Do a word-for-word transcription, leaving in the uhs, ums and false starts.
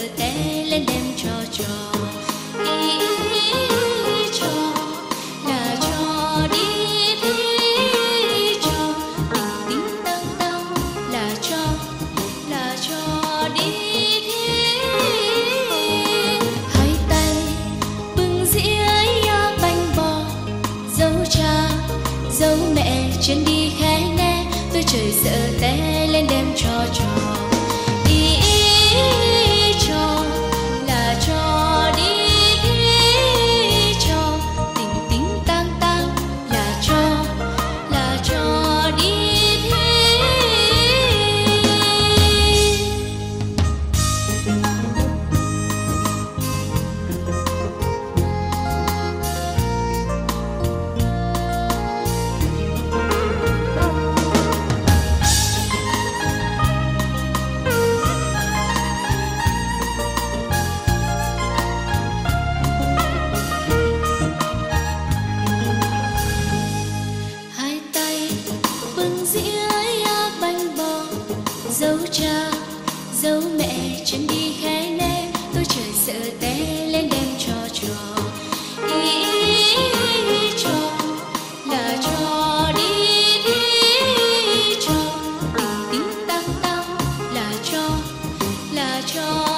té lên đem cho trò. Ý, ý trò là trò đi thi trò, tình tình tăng tăng là trò, là trò đi thi. Hai tay bưng dĩa bánh bò, dấu cha dấu mẹ chân đi khẽ nè, tôi trời sợ té lên đem cho trò. Ý, ý trò là trò đi thi trò, tình tình tăng tăng là trò, là trò đi thi. Dấu cha dấu mẹ chân đi khẽ nè, tôi trời sợ té lên đem cho trò. Ý, ý trò là trò đi thi trò, tình tình tăng tăng là trò, là trò